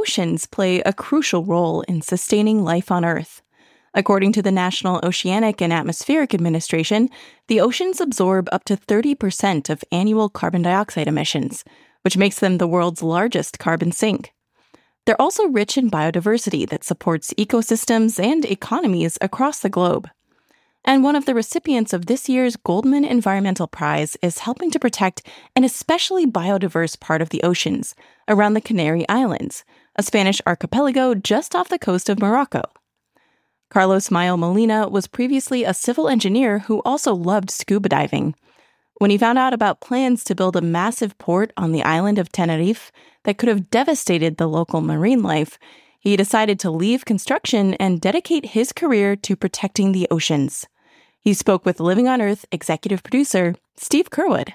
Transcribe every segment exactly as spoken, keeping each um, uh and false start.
oceans play a crucial role in sustaining life on Earth. According to the National Oceanic and Atmospheric Administration, the oceans absorb up to thirty percent of annual carbon dioxide emissions, which makes them the world's largest carbon sink. They're also rich in biodiversity that supports ecosystems and economies across the globe. And one of the recipients of this year's Goldman Environmental Prize is helping to protect an especially biodiverse part of the oceans around the Canary Islands, a Spanish archipelago just off the coast of Morocco. Carlos Mayo Molina was previously a civil engineer who also loved scuba diving. When he found out about plans to build a massive port on the island of Tenerife that could have devastated the local marine life, he decided to leave construction and dedicate his career to protecting the oceans. He spoke with Living on Earth executive producer Steve Curwood.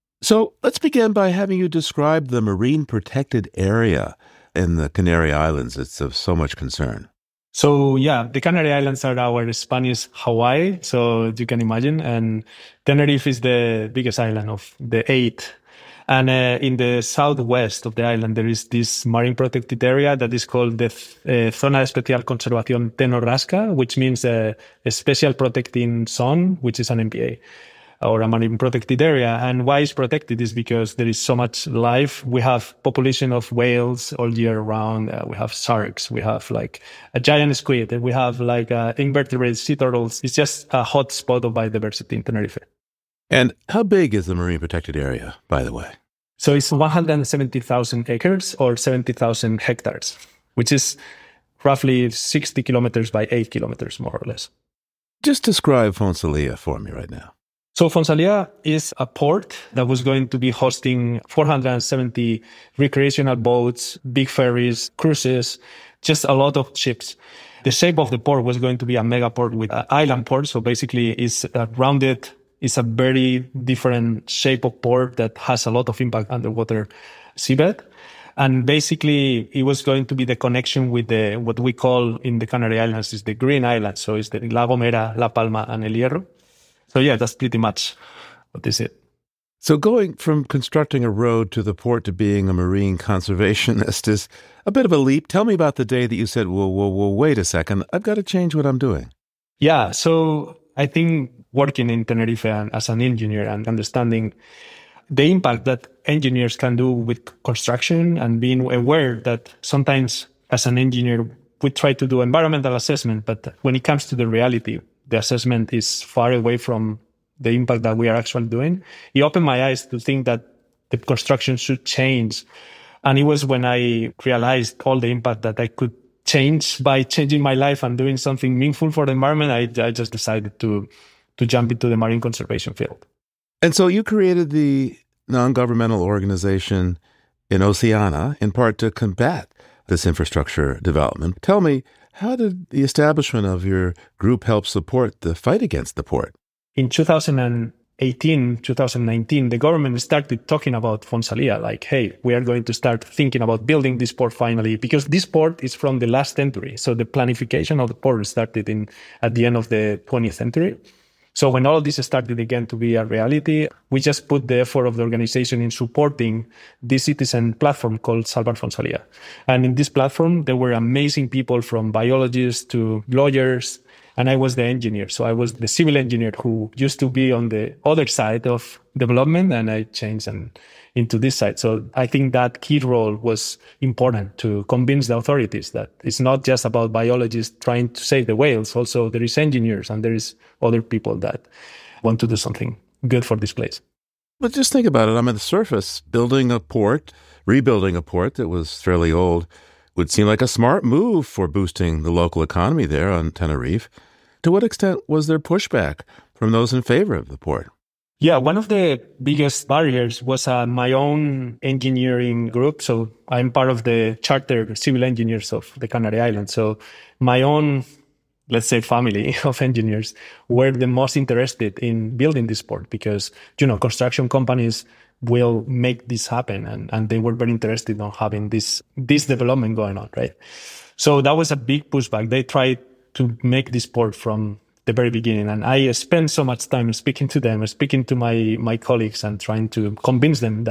So let's begin by having you describe the marine protected area in the Canary Islands. It's of so much concern. So yeah, the Canary Islands are our Spanish Hawaii, so you can imagine. And Tenerife is the biggest island of the eight. And uh, in the southwest of the island, there is this marine protected area that is called the uh, Zona Especial Conservación Tenorrasca, which means uh, a special protecting zone, which is an M P A or a marine protected area. And why it's protected is because there is so much life. We have population of whales all year round. Uh, we have sharks. We have like a giant squid. We have like uh, invertebrate sea turtles. It's just a hot spot of biodiversity in Tenerife. And how big is the marine protected area, by the way? So it's one hundred seventy thousand acres or seventy thousand hectares, which is roughly sixty kilometers by eight kilometers, more or less. Just describe Fonsalia for me right now. So Fonsalia is a port that was going to be hosting four hundred seventy recreational boats, big ferries, cruises, just a lot of ships. The shape of the port was going to be a mega port with an island port. So basically it's a rounded, it's a very different shape of port that has a lot of impact underwater seabed. And basically it was going to be the connection with the, what we call in the Canary Islands is the Green Islands. So it's the La Gomera, La Palma, and El Hierro. So yeah, that's pretty much what is it. So going from constructing a road to the port to being a marine conservationist is a bit of a leap. Tell me about the day that you said, whoa, whoa, whoa, wait a second, I've got to change what I'm doing. Yeah, so I think working in Tenerife and as an engineer and understanding the impact that engineers can do with construction and being aware that sometimes as an engineer, we try to do environmental assessment, but when it comes to the reality, the assessment is far away from the impact that we are actually doing. It opened my eyes to think that the construction should change. And it was when I realized all the impact that I could change by changing my life and doing something meaningful for the environment. I, I just decided to, to jump into the marine conservation field. And so you created the non-governmental organization in Oceana in part to combat this infrastructure development. Tell me, how did the establishment of your group help support the fight against the port? In two thousand eighteen, two thousand nineteen, the government started talking about Fonsalia, like, hey, we are going to start thinking about building this port finally, because this port is from the last century. So the planification of the port started in at the end of the twentieth century. So when all of this started again to be a reality, we just put the effort of the organization in supporting this citizen platform called Salvar Fonsalia. And in this platform, there were amazing people from biologists to lawyers, and I was the engineer. So I was the civil engineer who used to be on the other side of development, and I changed and into this side. So I think that key role was important to convince the authorities that it's not just about biologists trying to save the whales. Also, there is engineers and there is other people that want to do something good for this place. But just think about it. I'm at the surface, building a port, rebuilding a port that was fairly old would seem like a smart move for boosting the local economy there on Tenerife. To what extent was there pushback from those in favor of the port? Yeah, one of the biggest barriers was uh, my own engineering group. So I'm part of the charter civil engineers of the Canary Islands. So my own, let's say, family of engineers were the most interested in building this port because, you know, construction companies will make this happen. And, and they were very interested in having this, this development going on, right? So that was a big pushback. They tried to make this port from the very beginning. And I spent so much time speaking to them, speaking to my, my colleagues and trying to convince them that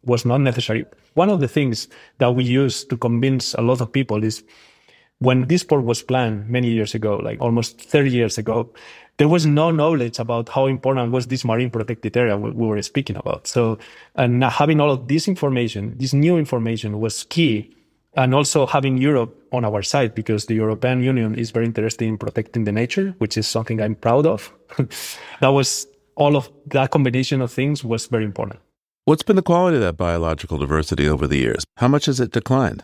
was not necessary. One of the things that we use to convince a lot of people is when this port was planned many years ago, like almost thirty years ago, there was no knowledge about how important was this marine protected area we, we were speaking about. So, and having all of this information, this new information was key. And also having Europe on our side, because the European Union is very interested in protecting the nature, which is something I'm proud of. That was all of that combination of things was very important. What's been the quality of that biological diversity over the years? How much has it declined?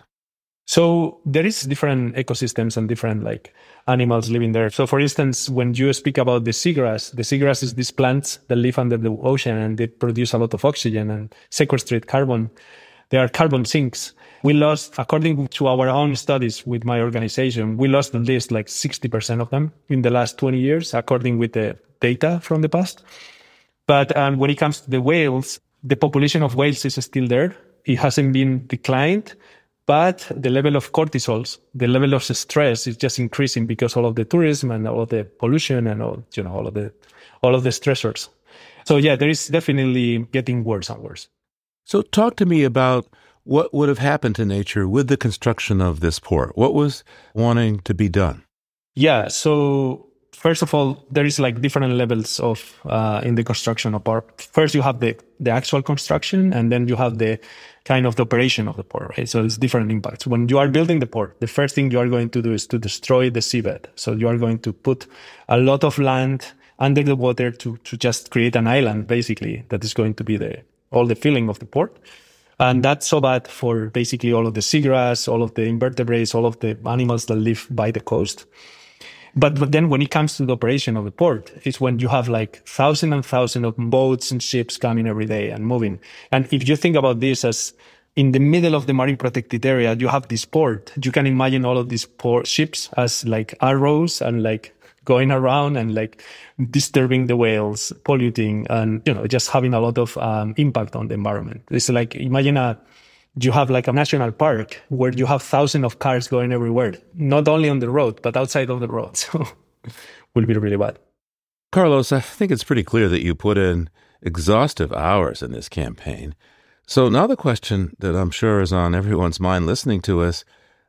So there is different ecosystems and different like animals living there. So for instance, when you speak about the seagrass, the seagrass is these plants that live under the ocean and they produce a lot of oxygen and sequestrate carbon. They are carbon sinks. We lost, according to our own studies with my organization, we lost at least like sixty percent of them in the last twenty years, according with the data from the past. But um, when it comes to the whales, the population of whales is still there. It hasn't been declined, but the level of cortisols, the level of stress is just increasing because all of the tourism and all of the pollution and all, you know, all of the, all of the stressors. So yeah, there is definitely getting worse and worse. So talk to me about what would have happened to nature with the construction of this port. What was wanting to be done? Yeah, so first of all, there is like different levels of uh, in the construction of port. First, you have the, the actual construction, and then you have the kind of the operation of the port, right? So it's different impacts. When you are building the port, the first thing you are going to do is to destroy the seabed. So you are going to put a lot of land under the water to, to just create an island, basically, that is going to be the all the filling of the port. And that's so bad for basically all of the seagrass, all of the invertebrates, all of the animals that live by the coast. But, but then when it comes to the operation of the port, it's when you have like thousands and thousands of boats and ships coming every day and moving. And if you think about this as in the middle of the marine protected area, you have this port. You can imagine all of these port ships as like arrows and like going around and like disturbing the whales, polluting, and, you know, just having a lot of um, impact on the environment. It's like, imagine a, you have like a national park where you have thousands of cars going everywhere, not only on the road, but outside of the road. So it will be really bad. Carlos, I think it's pretty clear that you put in exhaustive hours in this campaign. So now the question that I'm sure is on everyone's mind listening to us,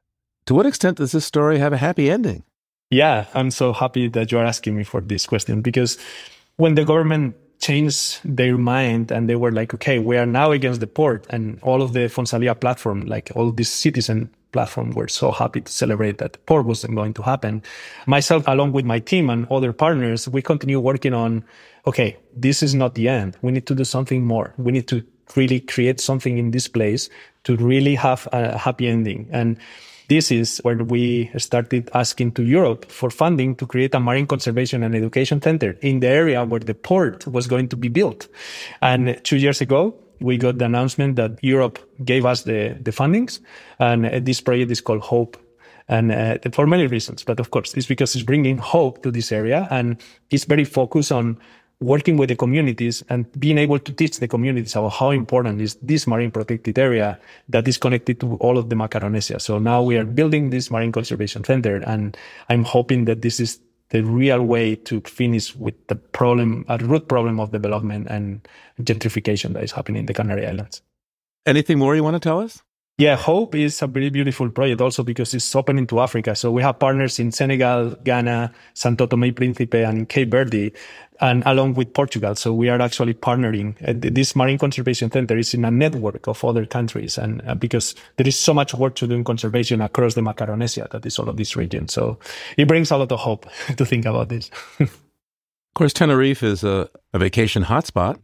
to what extent does this story have a happy ending? Yeah, I'm so happy that you are asking me for this question, because when the government changed their mind and they were like, okay, we are now against the port, and all of the Fonsalia platform, like all these citizen platform, were so happy to celebrate that the port wasn't going to happen. Myself, along with my team and other partners, we continue working on, okay, this is not the end. We need to do something more. We need to really create something in this place to really have a happy ending. And this is where we started asking to Europe for funding to create a marine conservation and education center in the area where the port was going to be built. And two years ago, we got the announcement that Europe gave us the, the fundings. And this project is called HOPE. And uh, for many reasons, but of course, it's because it's bringing hope to this area. And it's very focused on working with the communities and being able to teach the communities about how important is this marine protected area that is connected to all of the Macaronesia. So now we are building this marine conservation center, and I'm hoping that this is the real way to finish with the problem, a root problem of development and gentrification that is happening in the Canary Islands. Anything more you want to tell us? Yeah, HOPE is a very beautiful project also because it's opening to Africa. So we have partners in Senegal, Ghana, Santo Tomé y Príncipe, and Cape Verde, and along with Portugal. So we are actually partnering. Uh, this Marine Conservation Center is in a network of other countries, and uh, because there is so much work to do in conservation across the Macaronesia, that is all of this region. So it brings a lot of hope to think about this. Of course, Tenerife is a, a vacation hotspot.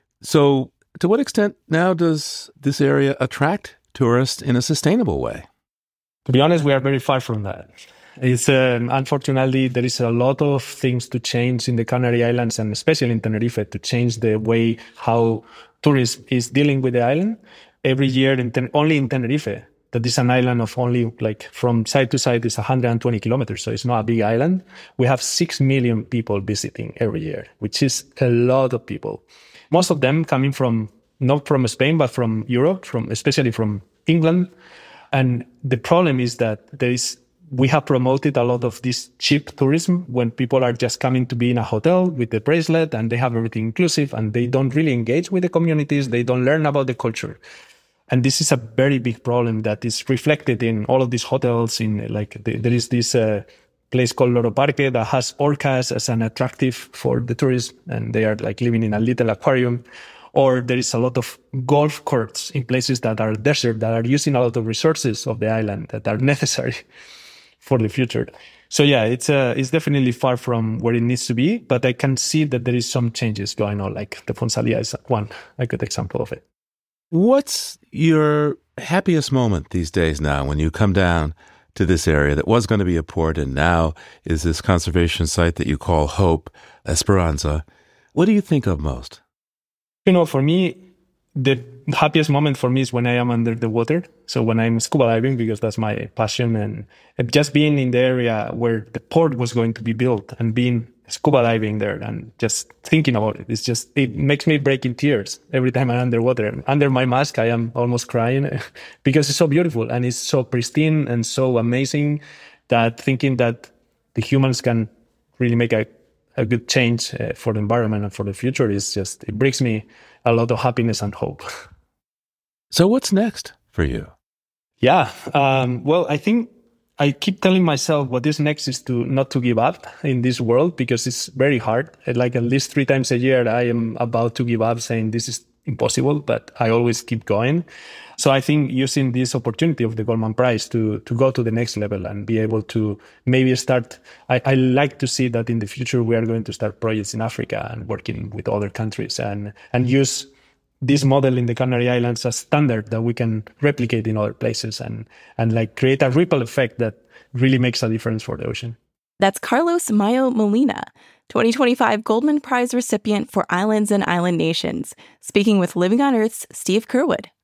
So to what extent now does this area attract tourists in a sustainable way? To be honest, we are very far from that. It's um, unfortunately, there is a lot of things to change in the Canary Islands, and especially in Tenerife, to change the way how tourism is dealing with the island. Every year, in ten- only in Tenerife, that is an island of only, like, from side to side is one hundred twenty kilometers, so it's not a big island. We have six million people visiting every year, which is a lot of people. Most of them coming from not from Spain, but from Europe, from especially from England. And the problem is that there is we have promoted a lot of this cheap tourism when people are just coming to be in a hotel with the bracelet and they have everything inclusive and they don't really engage with the communities. They don't learn about the culture. And this is a very big problem that is reflected in all of these hotels. In like the, there is this uh, place called Loro Parque that has orcas as an attractive for the tourists, and they are like living in a little aquarium. Or there is a lot of golf courts in places that are desert, that are using a lot of resources of the island that are necessary for the future. So yeah, it's uh, it's definitely far from where it needs to be, but I can see that there is some changes going on, like the Fonsalia is one a good example of it. What's your happiest moment these days now when you come down to this area that was going to be a port and now is this conservation site that you call Hope, Esperanza? What do you think of most? You know, for me, the happiest moment for me is when I am under the water. So when I'm scuba diving, because that's my passion, and just being in the area where the port was going to be built and being scuba diving there and just thinking about it, it's just, it makes me break in tears every time I'm underwater. Under my mask, I am almost crying because it's so beautiful and it's so pristine and so amazing that thinking that the humans can really make a a good change uh, for the environment and for the future is just, it brings me a lot of happiness and hope. So what's next for you? Yeah, um, well, I think I keep telling myself what is next is to not to give up in this world, because it's very hard. Like at least three times a year, I am about to give up saying this is impossible, but I always keep going. So I think using this opportunity of the Goldman Prize to to go to the next level and be able to maybe start, I, I like to see that in the future we are going to start projects in Africa and working with other countries and, and use this model in the Canary Islands as standard that we can replicate in other places and, and like create a ripple effect that really makes a difference for the ocean. That's Carlos Mayo Molina, twenty twenty-five Goldman Prize recipient for Islands and Island Nations, speaking with Living on Earth's Steve Curwood.